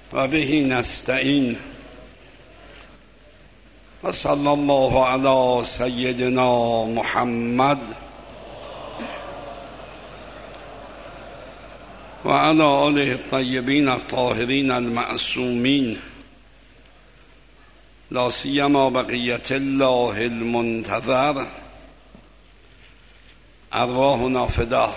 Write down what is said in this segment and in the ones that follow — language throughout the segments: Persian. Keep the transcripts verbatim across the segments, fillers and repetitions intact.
و به نستعین و صلی الله علی سیدنا محمد و علی آله الطیبین الطاهرین المعصومین، لا سیما بقیت الله المنتظر. ارواحنا فدا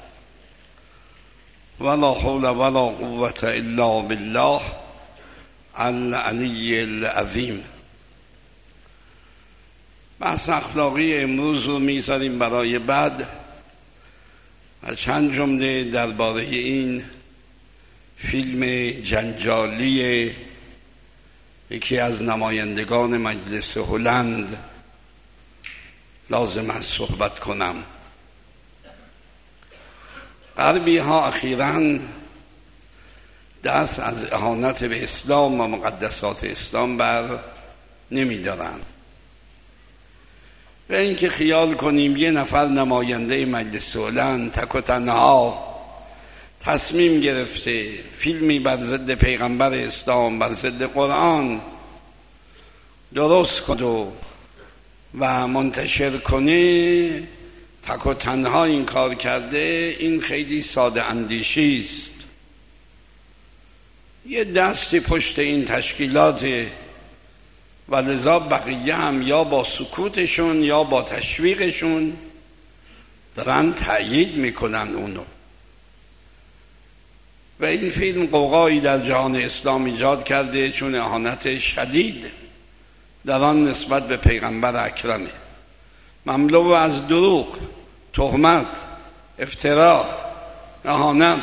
ولا حول ولا قوة الا بالله العلی العظیم. بحث اخلاقی امروز رو میذاریم برای بعد و چند جمله درباره این فیلم جنجالی یکی از نمایندگان مجلس هلند لازم است صحبت کنم. غربی ها اخیراً دست از اهانت به اسلام و مقدسات اسلام بر نمی دارن. و اینکه خیال کنیم یه نفر نماینده مجلس هلند تک و تنها تصمیم گرفته فیلمی بر ضد پیغمبر اسلام، بر ضد قرآن درست کنه و منتشر کنه، تک و تنها این کار کرده، این خیلی ساده اندیشی است. یه دستی پشت این تشکیلات و لذا بقیه هم یا با سکوتشون یا با تشویقشون دارن تأیید میکنن اونو. و این فیلم قوقایی در جهان اسلام ایجاد کرده، چون اهانت شدید در آن نسبت به پیغمبر اکرمه، مملو از دروغ، تهمت، افترا، اهانت.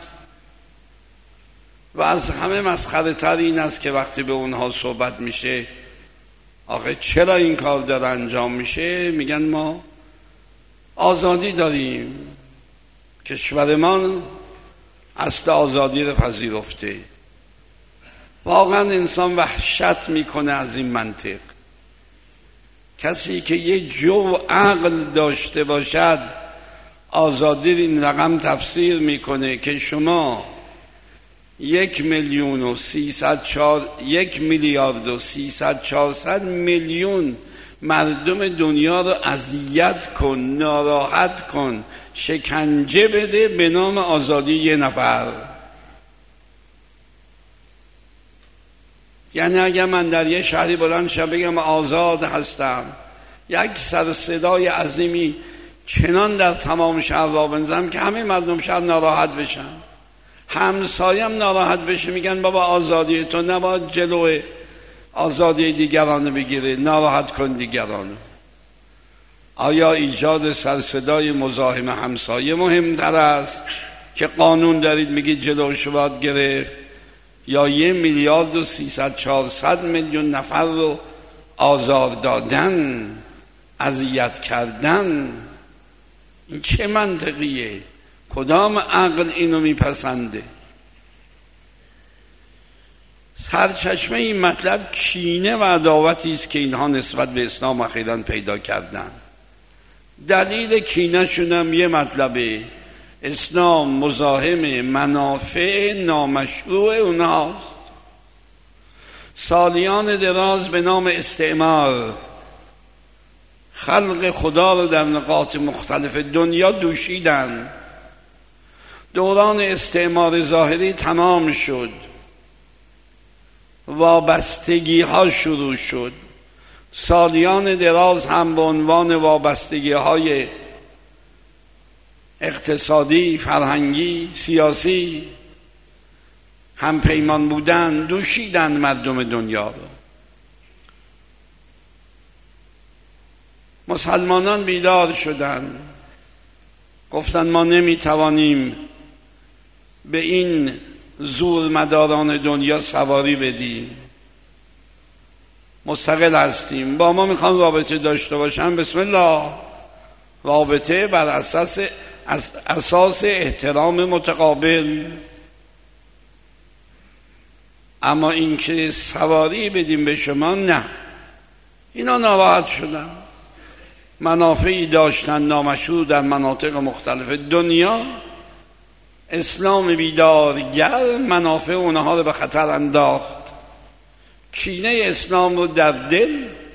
و از همه مسخره تر این است که وقتی به اونها صحبت میشه آخه چرا این کار داره انجام میشه، میگن ما آزادی داریم، کشورمان اصل آزادی رو پذیرفته. واقعا انسان وحشت میکنه از این منطق. کسی که یه جو عقل داشته باشد آزادی این رقم تفسیر میکنه که شما یک میلیون و سیصد چهار یک میلیارد و سیصد چهارصد میلیون مردم دنیا رو اذیت کن، ناراحت کن، شکنجه بده به نام آزادی یه نفر. یعنی اگر من در یه شهری بلند شم بگم آزاد هستم، یک سر صدای عظیمی چنان در تمام شهر را بنزم که همه مردم شهر ناراحت بشن، همسایم ناراحت بشه، میگن بابا آزادی تو نباید جلوی آزادی دیگران بگیره، ناراحت کن دیگران. آیا ایجاد سر صدای مزاحم همسایه مهمتر است که قانون دارید میگید جلوش باید گرفت، یا یه میلیارد و سیصد چهارصد میلیون نفر رو آزار دادن، اذیت کردن؟ این چه منطقیه؟ کدام عقل اینو میپسنده؟ سرچشمه این مطلب کینه و عداوتی است که اینها نسبت به اسلام اخیراً پیدا کردن. دلیل کینه شونم یه مطلبه، اسلام مزاحم منافع نامشروع اونهاست. سالیان دراز به نام استعمار خلق خدا رو در نقاط مختلف دنیا دوشیدن. دوران استعمار ظاهری تمام شد، وابستگی ها شروع شد. سالیان دراز هم به عنوان وابستگی های اقتصادی، فرهنگی، سیاسی هم پیمان بودن، دوشیدن مردم دنیا رو. مسلمانان بیدار شدن، گفتن ما نمیتوانیم به این زور مداران دنیا سواری بدیم، مستقل هستیم، با ما میخوان رابطه داشته باشن، بسم الله، رابطه بر اساس اساس احترام متقابل. اما این که سواری بدیم به شما، نه. اینا ناراحت شدن، منافعی داشتن نامشروع در مناطق مختلف دنیا، اسلام بیدارگر منافع اونها رو به خطر انداخت. کینه اسلام رو در دل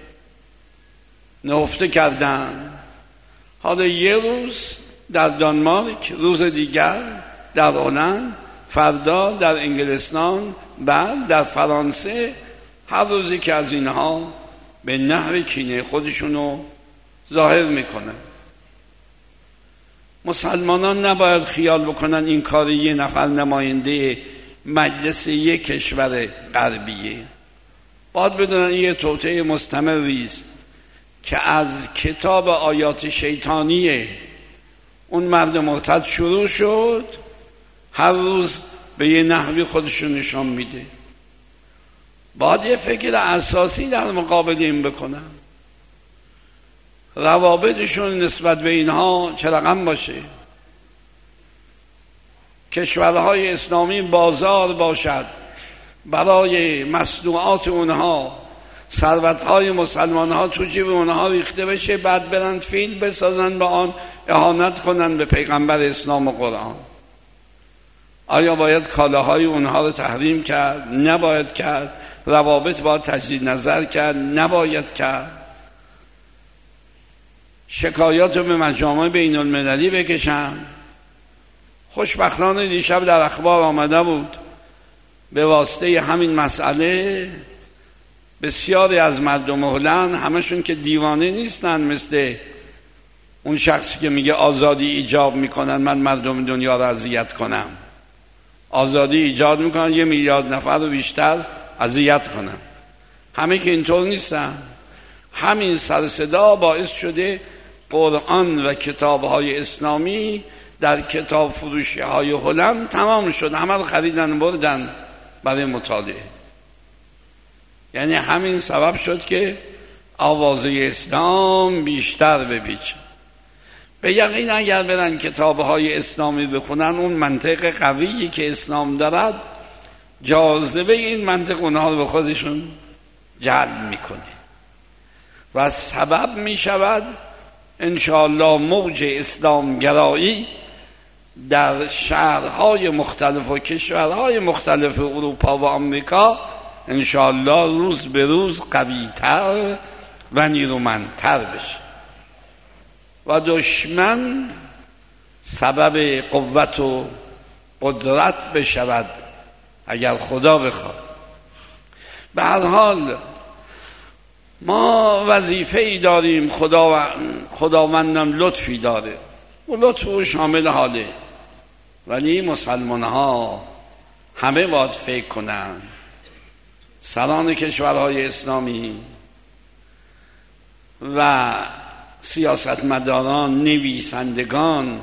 نهفته کردن. حالا یه روز در دانمارک، روز دیگر در هلند، فردا در انگلستان، بعد در فرانسه، هر روزی که از اینها به نحو کینه خودشونو ظاهر میکنن. مسلمانان نباید خیال بکنن این کار یه نفر نماینده مجلس یک کشور غربیه. باید بدونن یه توطئه مستمری است که از کتاب آیات شیطانیه اون مرد مرتد شروع شد، هر روز به یه نحوی خودشون نشان میده. باید یه فکر اساسی در مقابل این بکنن، روابطشون نسبت به اینها چه رقم باشه. کشورهای اسلامی بازار باشد برای مصنوعات اونها، ثروتهای مسلمان ها تو جیب اونها ریخته بشه، بعد برند فیلم بسازن به آن اهانت کنن به پیغمبر اسلام و قرآن. آیا باید کالاهای اونها رو تحریم کرد؟ نباید کرد. روابط باید تجدید نظر کرد؟ نباید کرد. شکایات رو به مجامع بین المللی بکشن. خوشبختانه دیشب در اخبار آمده بود به واسطه همین مسئله بسیاری از مردم هلند، همشون که دیوانه نیستن مثل اون شخصی که میگه آزادی ایجاب میکنن من مردم دنیا رو اذیت کنم، آزادی ایجاد میکنن یه میلیارد نفر رو بیشتر اذیت کنن. همه که اینطور نیستن. همین سر صدا باعث شده قرآن و کتابهای اسلامی در کتاب فروشی های هلند تمام شد، همه رو خریدن بردن برای مطالعه. یعنی همین سبب شد که آوازه اسلام بیشتر بپیچه. به یقین اگر برن کتابهای اسلامی بخونن، اون منطق قویی که اسلام دارد جاذبه این منطق اونها رو به خودشون جلب میکنه و سبب میشود انشاءالله موج اسلام گرایی در شهرهای مختلف و کشورهای مختلف اروپا و آمریکا انشاءالله روز به روز قوی‌تر و نیرومندتر بشه و دشمن سبب قوت و قدرت بشود اگر خدا بخواد. به هر حال ما وظیفه ای داریم، خدا خداوندم لطفی داره و لطف او شامل حاله، ولی مسلمان ها همه باید فکر کنن، سران کشورهای اسلامی و سیاستمداران، نویسندگان،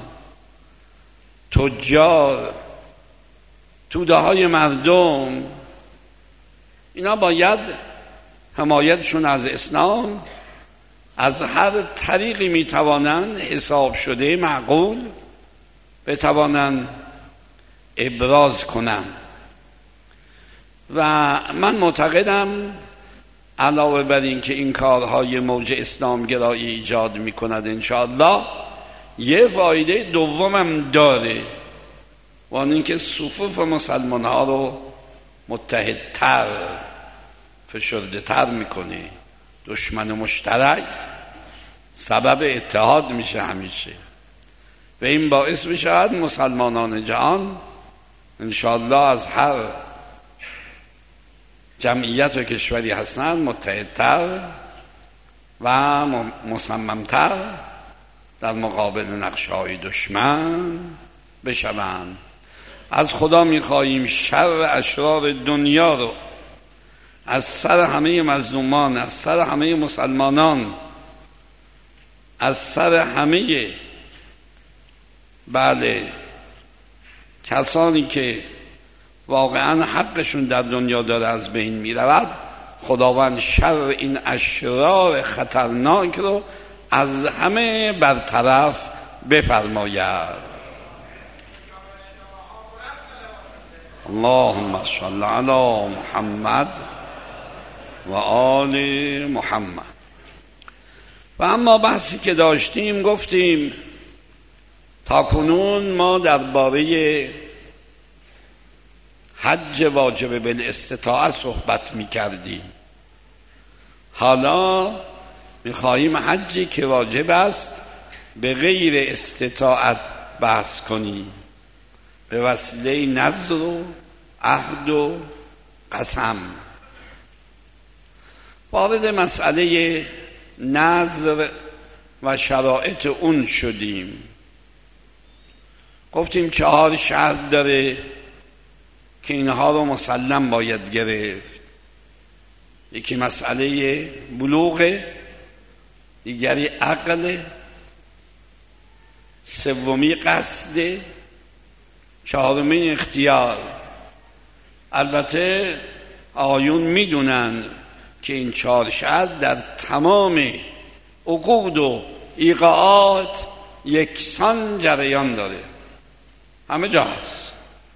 تجار، توده های مردم، اینا باید حمایتشون از اسلام از هر طریقی میتوانند حساب شده معقول بتوانند ابراز کنند. و من معتقدم علاوه بر این که این کارهای موج اسلام گرایی ایجاد میکند انشاءالله یه فایده دومم داره و آن این که صفوف مسلمان ها رو متحدتر، فشرده تر میکنه. دشمن مشترک سبب اتحاد میشه همیشه و این باعث میشود مسلمانان جهان انشاءالله از هر جمعیت و کشوری هستند متحدتر و مصممتر در مقابل نقشه‌های دشمن بشوند. از خدا میخواهیم شر اشرار دنیا رو از سر همه مظلومان، از سر همه مسلمانان، از سر همه بله کسانی که واقعا حقشون در دنیا داره از بین می رود، خداوند شر این اشرار خطرناک رو از همه برطرف بفرماید. اللهم صل علی محمد و آل محمد. و اما بحثی که داشتیم گفتیم تا کنون ما درباره حج واجب بالاستطاعت صحبت میکردیم. حالا میخواهیم حجی که واجب است به غیر استطاعت بحث کنیم، به وسیله نذر و عهد و قسم. وارد مسئله نذر و شرایط اون شدیم. گفتیم چهار شرط داره که اینها رو مسلم باید گرفت. یکی مسئله بلوغ، دیگری عقل، سومی قصد، چهارمی اختیار. البته آیون میدونن که این چهار شرط در تمام عقود و ایقاعات یکسان جریان داره، همه جا هست،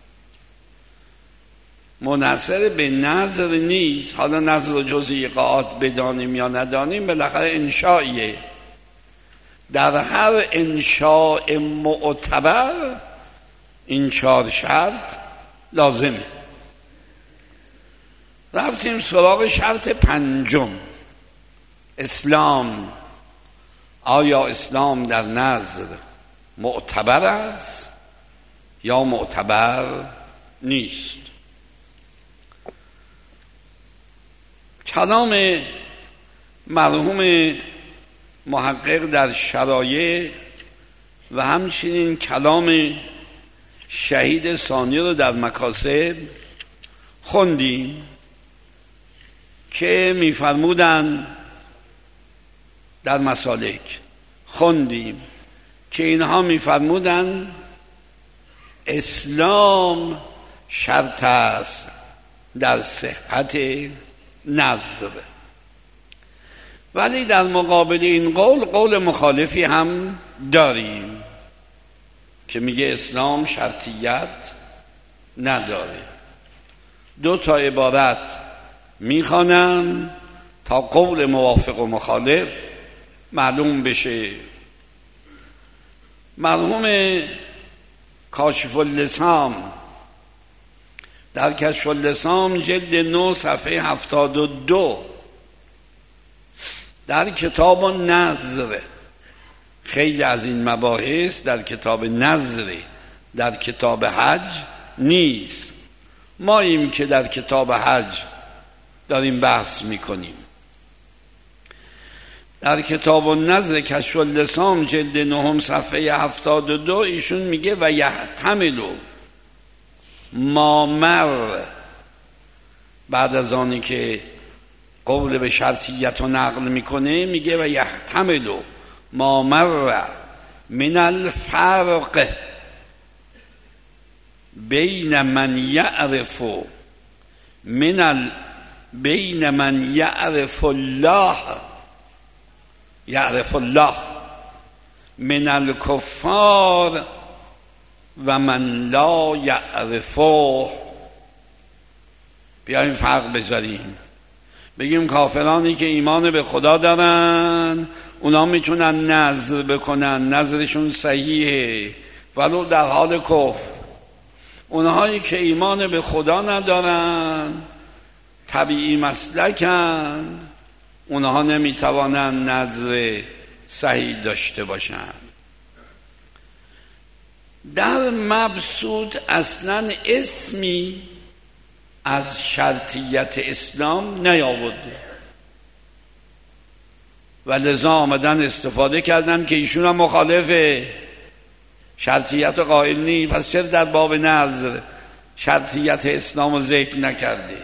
منحصر به نظر نیست. حالا نظر جز ایقاعات بدانیم یا ندانیم، بالاخره انشائیه. در هر انشاء معتبر این چهار شرط لازمه. رفتیم سراغ شرط پنجم، اسلام. آیا اسلام در نظر معتبر است یا معتبر نیست؟ کلام مرحوم محقق در شرایع و همچنین کلام شهید ثانی رو در مکاسب خوندیم که میفرمودن، در مسالک خوندیم که اینها میفرمودن اسلام شرط است در صحت نذر. ولی در مقابل این قول قول مخالفی هم داریم که میگه اسلام شرطیت نداره. دو تا عبارت میخوانم تا قول موافق و مخالف معلوم بشه. مرحوم کاشف اللسام در کشف اللسام جلد نو صفحه هفتاد و دو در کتاب نذر، خیلی از این مباحث در کتاب نذر، در کتاب حج نیست. ما ایم که در کتاب حج داریم بحث میکنیم. در کتاب النذر کشف اللسام جلد نهم صفحه هفتاد و دو ایشون میگه و یحتملو ما مر، بعد از آنی که قول به شرطیت و نقل میکنه میگه و یحتملو ما مر من الفرق بین من یعرف من ال بین من یعرف الله یعرف الله من الکفار و من لا یعرفه. بیاییم فرق بذاریم، بگیم کافرانی که ایمان به خدا دارن اونا میتونن نذر بکنن، نذرشون صحیحه ولو در حال کفر. اونهایی که ایمان به خدا ندارن، طبیعی مسلکن، اونها نمیتوانن نذر صحیح داشته باشن. در مبسوط اصلا اسمی از شرطیت اسلام نیاورده و لذا آمدن استفاده کردن که ایشون هم مخالف شرطیت قائل نی، پس چرا در باب نذر شرطیت اسلام رو ذکر نکرده؟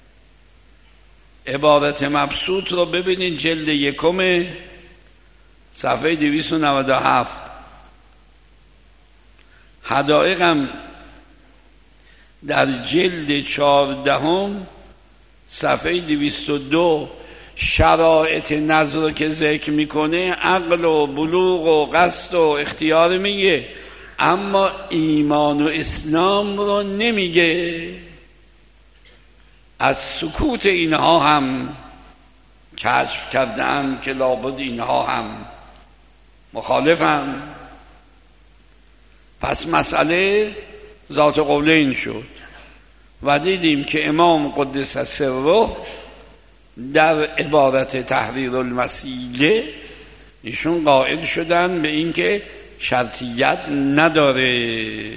عبارت مبسوط رو ببینید جلد یکم صفحه دویست و نود و هفت. حدائقم در جلد چهاردهم صفحه دویست و دو شرایط نذر که ذکر میکنه عقل و بلوغ و قصد و اختیار میگه، اما ایمان و اسلام رو نمیگه. از سکوت اینها هم کشف کردن که لابد اینها هم مخالفن. پس مسئله ذات قولین شد. و دیدیم که امام قدس سره در عبارت تحریر المسیله ایشون قائل شدن به اینکه شرطیت نداره.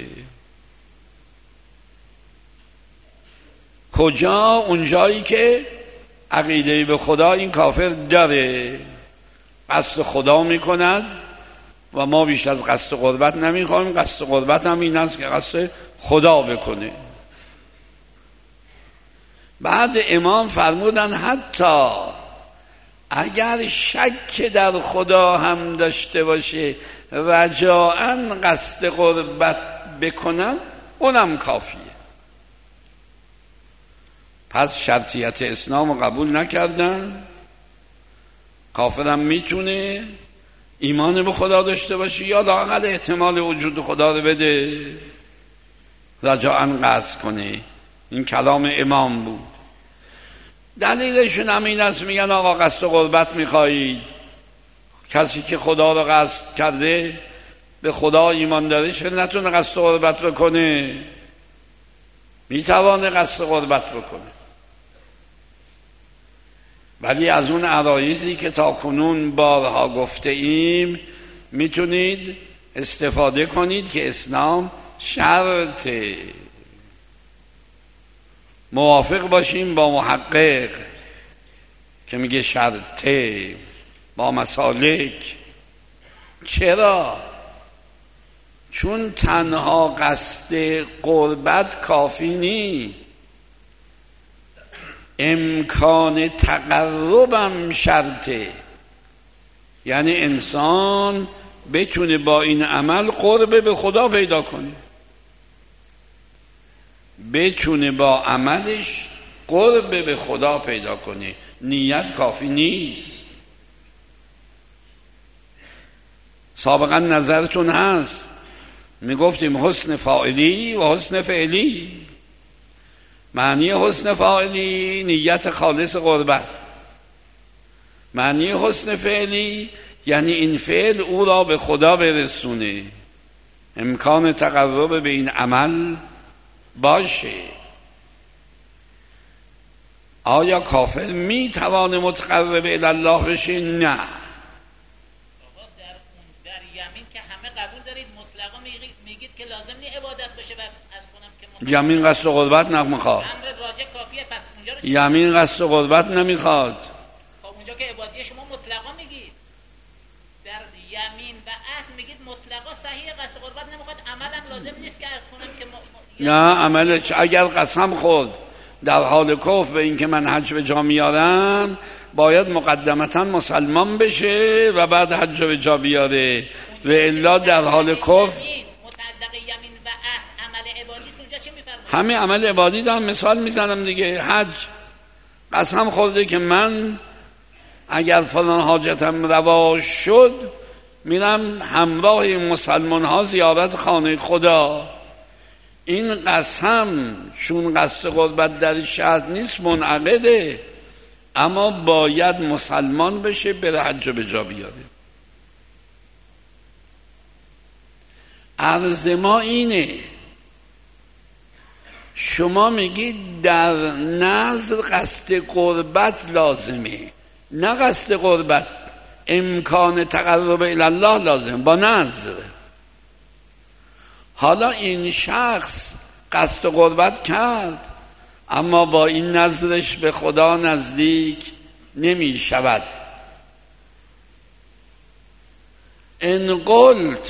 کجا؟ اونجایی که عقیده به خدا این کافر داره، قصد خدا میکند و ما بیش از قصد قربت نمیخوایم، قصد قربت هم این است که قصد خدا بکنه. بعد امام فرمودن حتی اگر شک در خدا هم داشته باشه رجاءً قصد قربت بکنن اونم کافیه. پس شرطیت اسلام رو قبول نکردن. کافرم میتونه ایمان به خدا داشته باشه یا لااقل احتمال وجود خدا رو بده، رجاءً قصد کنه. این کلام امام بود. دلیلشون هم این است، میگن آقا قصد قربت میخواهید، کسی که خدا رو قصد کرده به خدا ایمان داره چه نتونه قصد قربت بکنه؟ میتوانه قصد قربت بکنه. ولی از اون عرایضی که تا کنون بارها گفته ایم میتونید استفاده کنید که اسلام شرطه. موافق باشیم با محقق که میگه شرطه، با مسالک. چرا؟ چون تنها قصد قربت کافی نیست، امکان تقربم شرطه. یعنی انسان بتونه با این عمل قرب به خدا پیدا کنه، بتونه با عملش قرب به خدا پیدا کنه. نیت کافی نیست. سابقا نظرتون هست میگفتیم حسن فاعلی و حسن فعلی. معنی حسن فاعلی نیت خالص قربت، معنی حسن فعلی یعنی این فعل او را به خدا برسونه، امکان تقرب به این عمل باشه. آیا کافر می توانه متقرب الی الله بشه؟ نه. که لازم نیست عبادت باشه و از کنم که یمین قصد قربت نمیخواد. امر راجع کافیه. پس اونجا رو یمین قصد قربت نمیخواد. خب اونجا که عبادیه شما مطلقا میگید، در یمین و عهد میگید مطلقا صحیح، قصد قربت نمیخواد، عملم لازم نیست که از کنم که م... نه عملش اگر قسم خورد در حال کفر به این که من حج به جا میارم، باید مقدمتا مسلمان بشه و بعد حج به جا بیاره، و الا در حال کفر همه عمل عبادی دارم مثال میزنم دیگه. حج قسم خورده که من اگر فلان حاجتم روا شد میرم همراه مسلمان ها زیارت خانه خدا. این قسم چون قصد قربت در شرط نیست منعقده، اما باید مسلمان بشه بره حج به جا بیاره. عرض ما اینه، شما میگید در نظر قصد قربت لازمه، نه قصد قربت، امکان تقرب الی الله لازم با نظر. حالا این شخص قصد قربت کرد اما با این نظرش به خدا نزدیک نمی شود. ان قلت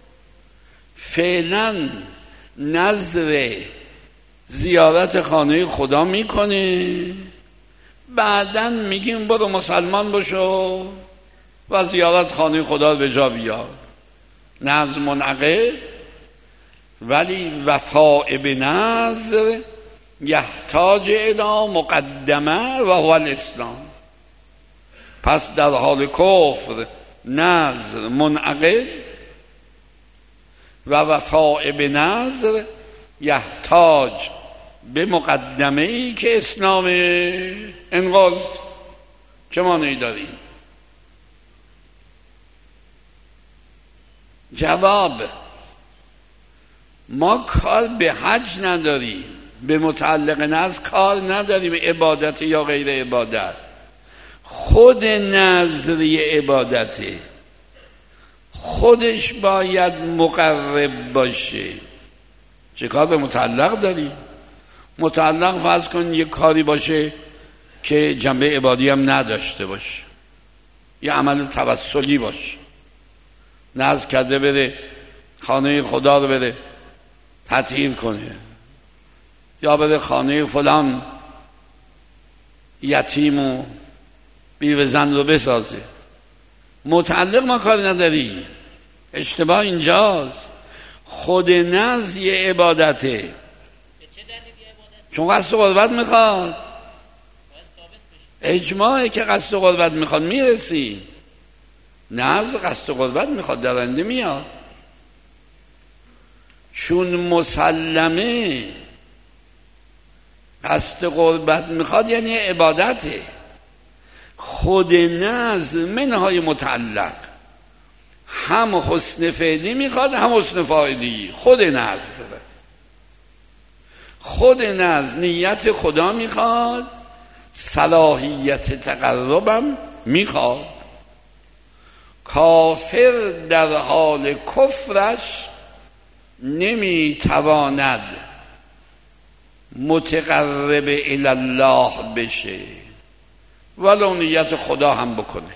فعلا نظر زیارت خانه خدا میکنه، بعدن میگیم برو مسلمان بشو و زیارت خانه خدا به جا بیار. نظر منعقد، ولی وفاء به نظر یحتاج الی مقدمه و هو الاسلام. پس در حال کفر نظر منعقد و وفاء به نظر یحتاج به مقدمه ای که اسلامه. انقلت چه معنی داریم؟ جواب: ما کار به حج نداریم، به متعلق نظر کار نداریم، عبادت یا غیر عبادت. خود نظر عبادته، خودش باید مقرب باشه. چه کار به متعلق داری؟ متعلق فرض کن یک کاری باشه که جنبه عبادی هم نداشته باشه، یه عمل توسلی باشه، نذر کرده بره خانه خدا رو بره تطهیر کنه، یا بره خانه فلان یتیم و بیوه زن رو بسازه. متعلق ما کار نداری. اشتباه اینجاست. خود نذر یه عبادته، چون قصد قربت میخواد. اجماعه که قصد قربت میخواد میرسی. نذر قصد قربت میخواد، درنده میاد. چون مسلمه قصد قربت میخواد یعنی عبادته. خود نذر منهای متعلق هم حسن فعلی میخواد هم حسن فاعلی. خود نذر خود نذر نیت خدا میخواد، صلاحیت تقربم میخواد. کافر در حال کفرش نمیتواند متقرب الی الله بشه ولو نیت خدا هم بکنه.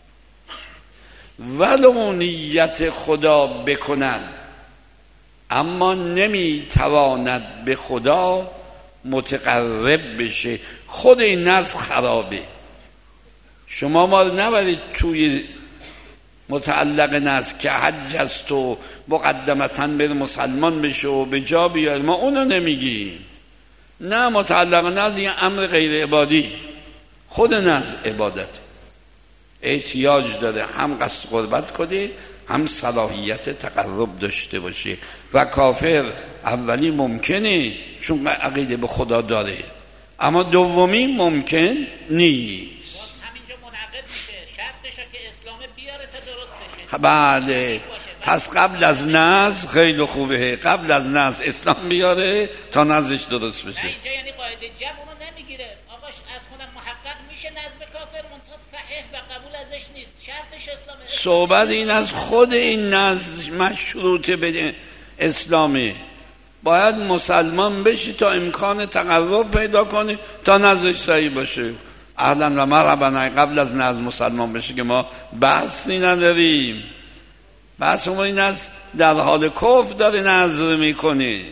ولو نیت خدا بکنن اما نمیتواند به خدا متقرب بشه. خود این نذر خرابه. شما ما رو نبرید توی متعلق نذر که حج است و مقدمتاً بر مسلمان بشه و به جا بیاد، ما اونو نمیگیم. نه، متعلق نذر یه امر غیر عبادی. خود نذر عبادت، احتیاج داره هم قصد قربت کنه هم صلاحیت تقرب داشته باشه. و کافر اولی ممکنه چون عقیده به خدا داره، اما دومی ممکن نیست. همینجا منعقد میشه، شرطشه که اسلام بیاره تا درست بشه. بله، پس قبل از نذر خیلی خوبه، قبل از نذر اسلام بیاره تا نذرش درست بشه. اینجا یعنی قاعده جمع اونو نمیگیره. آقاش از خودم محقق میشه نذر کافر منتها صحیح و قبول ازش نیست، شرطش اسلامه. صحبت این از خود این نذر مشروط به اسلامه. باید مسلمان بشی تا امکان تقرب پیدا کنی تا نذرش صحیح باشه. اهلا و مرحبا. قبل از نذر مسلمان بشی که ما بحثی نداریم. بحث ما این است در حال کفر داره نذر میکنی.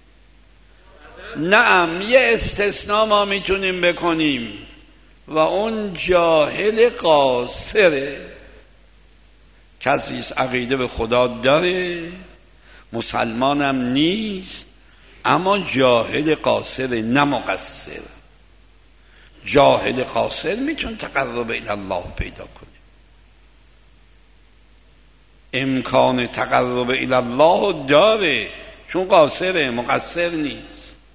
نعم، یه استثناء ما میتونیم بکنیم و اون جاهل قاصره. کسی از عقیده به خدا داره، مسلمانم نیست، اما جاهل قاصره نه مقصر. جاهل قاصر میتونه تقرب الی الله پیدا کنه، امکان تقرب الی الله داره چون قاصره، مقصر نیست.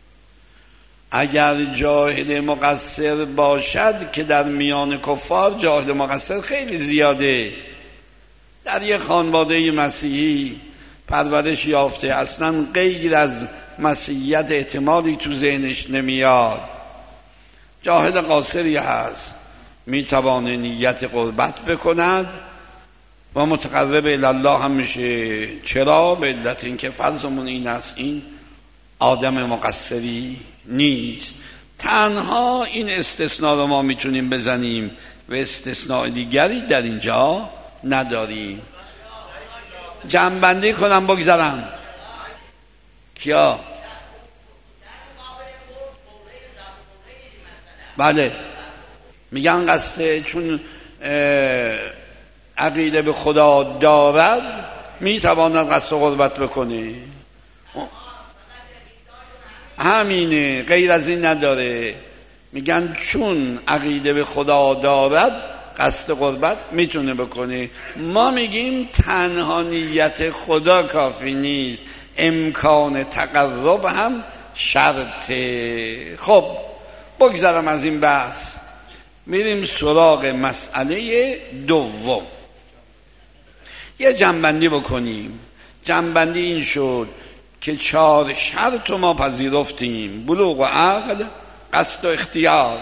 اگر جاهل مقصر باشد که در میان کفار جاهل مقصر خیلی زیاده. در یک خانواده مسیحی پرورش یافته اصلا غیر از مسیحیت احتمالی تو ذهنش نمیاد، جاهل قاصری هست، میتوانه نیت قربت بکند و متقرب الی الله هم میشه. چرا؟ به علت اینکه فرضمون این است این آدم مقصری نیست. تنها این استثناء رو ما میتونیم بزنیم و استثناء دیگری در اینجا نداریم. جمع‌بندی کنم بگذارم. کیا؟ بله، میگن قصد چون عقیده به خدا دارد میتواند قصد قربت بکنه. همینه، غیر از این نداره. میگن چون عقیده به خدا دارد قصد قربت میتونه بکنه. ما میگیم تنها نیت خدا کافی نیست، امکان تقرب هم شرطه. خب بگذارم از این بحث، میریم سراغ مسئله دوم. یه جنبندی بکنیم. جنبندی این شد که چهار شرط ما پذیرفتیم: بلوغ و عقل، قصد و اختیار.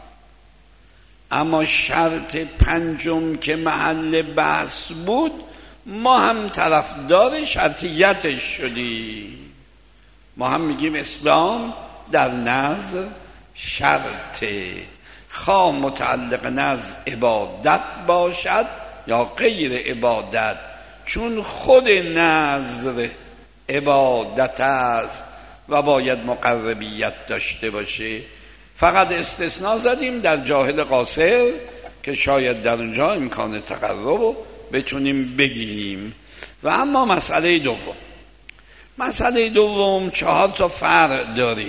اما شرط پنجم که محل بحث بود ما هم طرفدار شرطیتش شدیم. ما هم میگیم اسلام در نظر شرطه، خواه متعلق نظر عبادت باشد یا غیر عبادت، چون خود نظر عبادت است و باید مقربیت داشته باشه. فقط استثناء زدیم در جاهل قاصر که شاید در اونجا امکان تقرب رو بتونیم بگیریم. و اما مسئله دوم، مسئله دوم چهار تا فرع داره.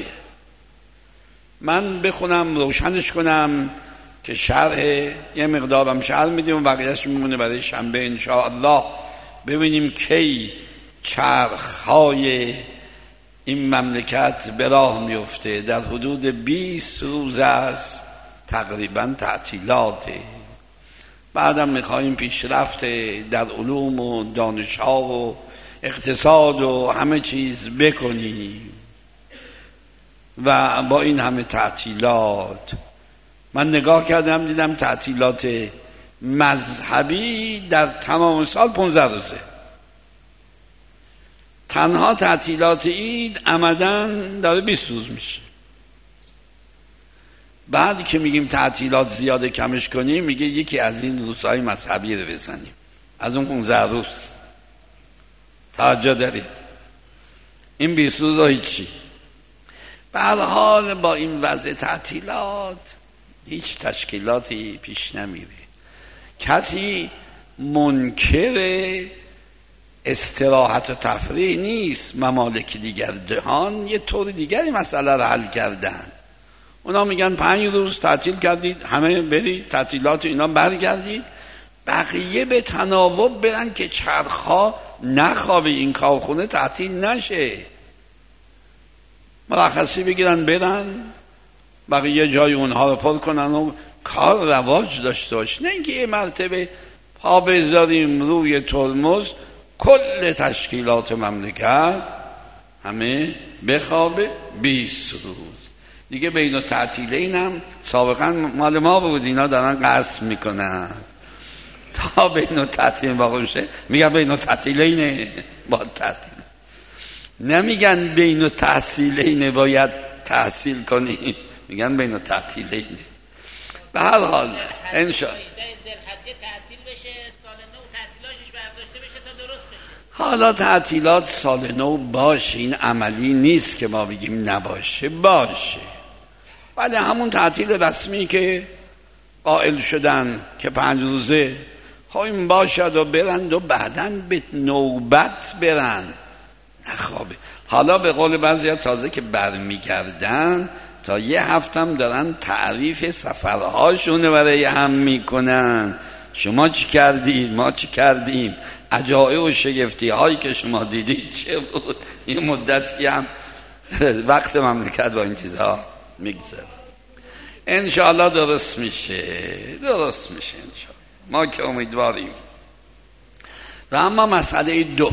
من بخونم روشنش کنم که شرح یه مقدارم شرح میدیم و بقیهش میمونه برای شنبه انشاءالله. ببینیم کی چرخهای این مملکت به راه میفته. در حدود بیست روز است تقریبا تعطیلاته. بعدم میخواییم پیشرفت در علوم و دانش‌ها و اقتصاد و همه چیز بکنیم و با این همه تعطیلات من نگاه کردم دیدم تعطیلات مذهبی در تمام سال پانزده روزه. تنها تعطیلات عید عمدن داره بیست روز میشه. بعد که میگیم تعطیلات زیاده کمش کنیم میگه یکی از این روزهای مذهبی رو بزنیم از اون پانزده روز. توجه دارید؟ این بیست روز هیچی. به هر حال با این وضع تعطیلات هیچ تشکیلاتی پیش نمیره. کسی منکر استراحت و تفریح نیست. ممالک دیگر جهان یه طور دیگری مسئله رو حل کردن. اونا میگن پنج روز تعطیل کردید، همه برید تعطیلات اینا برگردید، بقیه به تناوب برن که چرخا نخوابه، این کارخونه تعطیل نشه، مرخصی بگیرن برن، بقیه جای اونها رو پر کنن و کار رواج داشته باشه. نه اینکه یه مرتبه پا بذاریم روی ترمز کل تشکیلات مملکت همه بخوابه بیست روز دیگه. بین و تعطیلین هم سابقا مال ما بود، اینا دارن قسم میکنن تا بین و تعطیلین باقی میشه میگن بین و تعطیلین با تعطیل، نمیگن بین و تحصیلین باید تحصیل کنیم، میگن بین و تعطیلین. به هر حال انشاء حالا تعطیلات سال نو باشه، این عملی نیست که ما بگیم نباشه، باشه، ولی همون تعطیل رسمی که قائل شدن که پنج روزه خواهیم باشد و برند و بعداً به نوبت برند نخوابه. حالا به قول بعضی ها تازه که برمیگردن تا یه هفتم دارن تعریف سفرهاشونه برای هم میکنن. شما چی کردید؟ ما چی کردیم؟ عجایب و شگفتی هایی که شما دیدید چه بود؟ این مدتی هم وقت مملکت با این چیزها میگذره. انشاءالله درست میشه، درست میشه انشاءالله، ما که امیدواریم. و اما مسئله دو،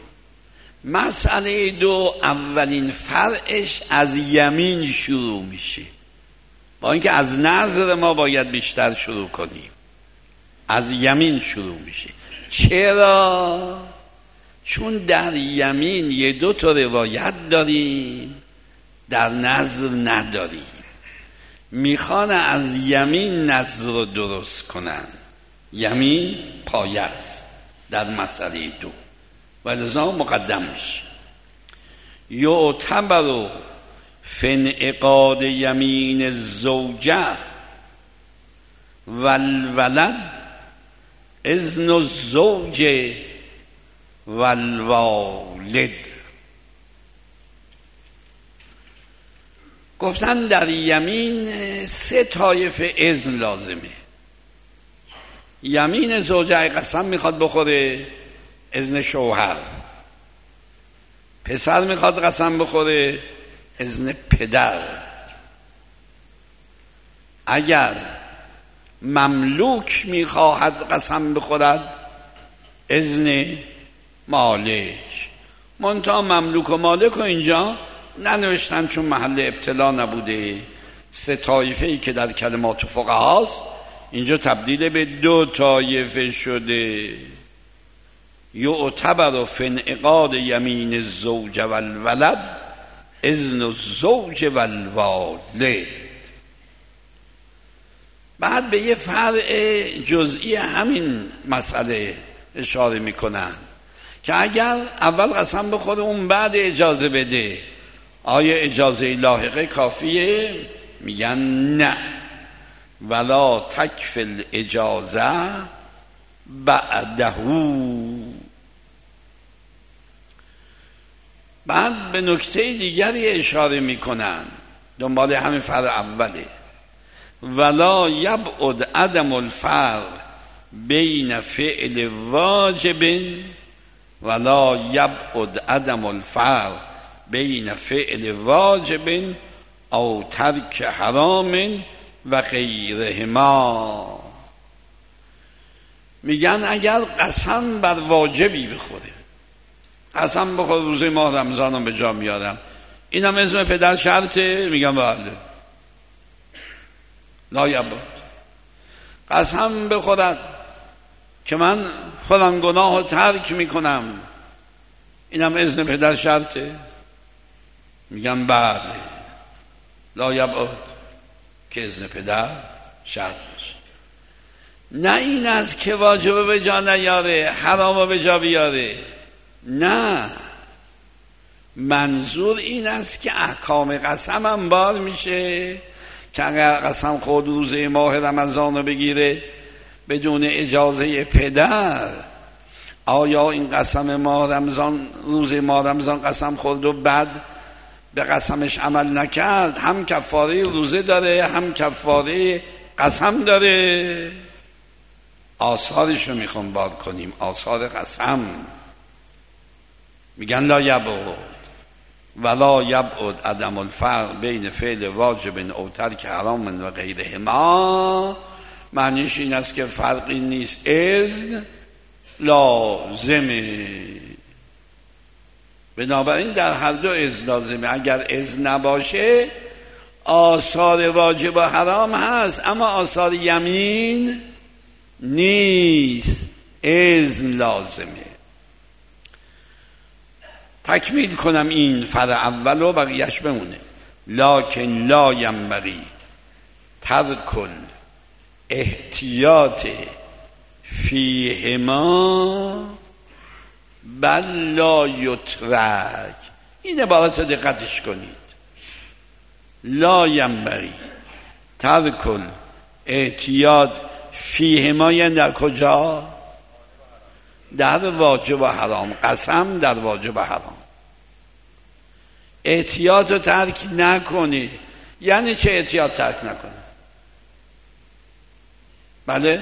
مسئله دو اولین فرعش از یمین شروع میشه، با اینکه از نظر ما باید بیشتر شروع کنیم. از یمین شروع میشه. چرا؟ چون در یمین یه دو تا روایت داریم، در نظر نداریم. میخوان از یمین نظر رو درست کنن. یمین پایه است در مسئله دو و لذا مقدم میشه. یعتبر فی انعقاد یمین الزوجه والولد اذن الزوج والوالد. گفتن در یمین سه طایفه اذن لازمه. یمین زوجه قسم میخواد بخوره، اذن شوهر. پسر میخواد قسم بخوره، اذن پدر. اگر مملوک میخواهد قسم بخورد، اذن مالک. منتها مملوک و مالک و اینجا ننوشتن چون محل ابتلا نبوده. سه طایفه ای که در کلمات فقها هست اینجا تبدیل به دو طایفه شده. یعتبر فی انعقاد یمین الزوج و الولد اذن الزوج و الوالد. بعد به یه فرع جزئی همین مسئله اشاره میکنن که اگر اول قسم بخوره اون بعد اجازه بده آیا اجازه لاحقه کافیه؟ میگن نه، ولا تکفل اجازه بعدهو. بعد به نکته دیگری اشاره میکنن دنبال همین فرع اوله، ولا یبعد عدم الفرق بین فعل واجب ولا یبعد عدم الفرق بین فعل واجب او ترک حرام و غیرهما. میگن اگر قسم بر واجبی بخوره، قسم بخوره روزه ماه رمضان رو به جا میارم، اینم اسم پدر شرطه؟ میگن بله، لا یبعد. قسم بخورد که من فلان گناه رو ترک میکنم، اینم اذن پدر شرطه؟ میگن بله، لا یبعد که اذن پدر شرط باشه. نه این است که واجبه به جا نیاره، حرامه به جا بیاره، نه، منظور این است که احکام قسم هم بار میشه که اگر قسم خود روزه ماه رمضان رو بگیره بدون اجازه پدر، آیا این قسم ماه رمضان روزه ماه رمضان قسم خورد و بعد به قسمش عمل نکرد، هم کفاره روزه داره هم کفاره قسم داره؟ آثارش رو میخوام بار کنیم، آثار قسم. میگن لا یبعد ولا یبعد عدم الفرق بین فعل واجب او ترک حرام و غیرهما. معنیش این است که فرقی نیست، اذن لازمه. بنابراین در هر دو اذن لازمه. اگر اذن نباشه آثار واجب و حرام هست اما آثار یمین نیست، اذن لازمه. تکمیل کنم این فرع اول و بقیهش بمونه. لکن لا ینبغی ترک احتیاط فیهما بل لا یترک. این عبارت رو دقتش کنید. لا ینبغی ترک احتیاط فیهما، یعنی در کجا؟ در واجب و حرام. قسم در واجب و حرام. احتیاط رو ترک نکنه. یعنی چه احتیاط ترک نکنه؟ بله؟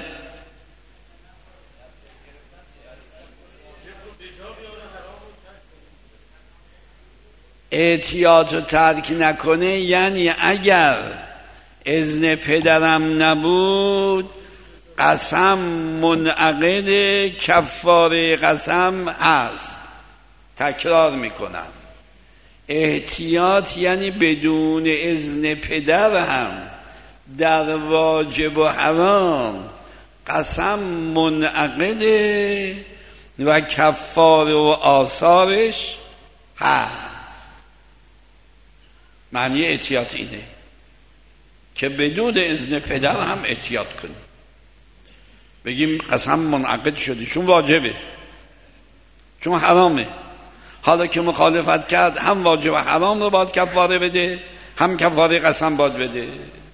احتیاط رو ترک نکنه یعنی اگر اذن پدرم نبود قسم منعقد، کفاره قسم هست. تکرار میکنم، احتیاط یعنی بدون اذن پدر هم در واجب و حرام قسم منعقده و کفاره و آثارش هست. معنی احتیاط اینه که بدون اذن پدر هم احتیاط کنیم. بگیم قسم منعقد شده چون واجبه، چون حرامه. حالا که مخالفت کرد هم واجب و حرام رو باید کفاره بده هم کفاره قسم باید بده.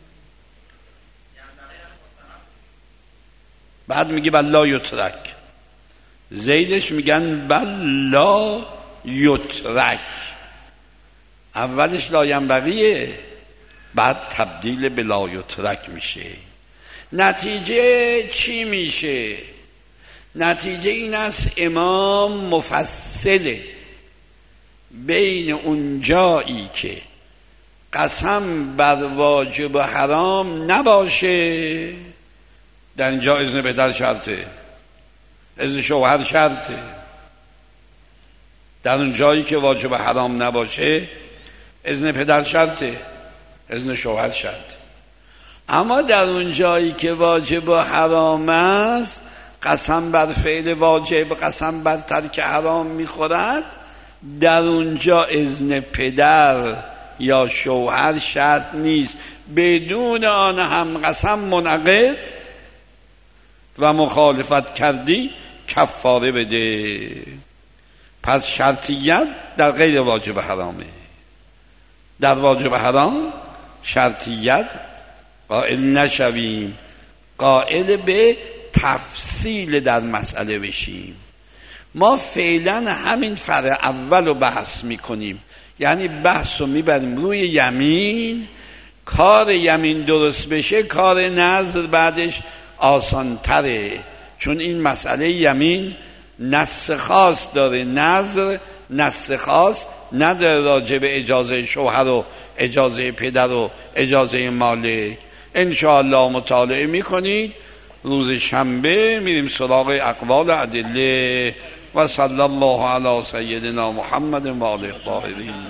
بعد میگه بل لا یترک، زیدش میگن بل لا یترک. اولش لا ینبغیه بعد تبدیل به لا یترک میشه. نتیجه چی میشه؟ نتیجه این است امام مفصله بین اون جایی که قسم بر واجب و حرام نباشه، در اینجا اذن پدر شرطه، اذن شوهر شرطه، در اون جایی که واجب حرام نباشه اذن پدر شرطه، اذن شوهر شرطه. اما در اون جایی که واجب و حرام است، قسم بر فعل واجب، قسم بر ترک حرام میخورد، در اونجا اذن پدر یا شوهر شرط نیست. بدون آن هم قسم منعقد و مخالفت کردی کفاره بده. پس شرطیت در غیر واجب حرامه. در واجب حرام شرطیت قائل نشویم، قائل به تفصیل در مسئله بشیم. ما فعلا همین فرع اول رو بحث میکنیم، یعنی بحث رو میبریم روی یمین. کار یمین درست بشه کار نذر بعدش آسان تره، چون این مسئله یمین نص خاص داره، نذر نص خاص نداره راجع به اجازه شوهر و اجازه پدر و اجازه مالک. انشاءالله مطالعه میکنید، روز شنبه میریم سراغ اقوال ادله. و صلی الله علی سیدنا محمد و آله الطاهرین.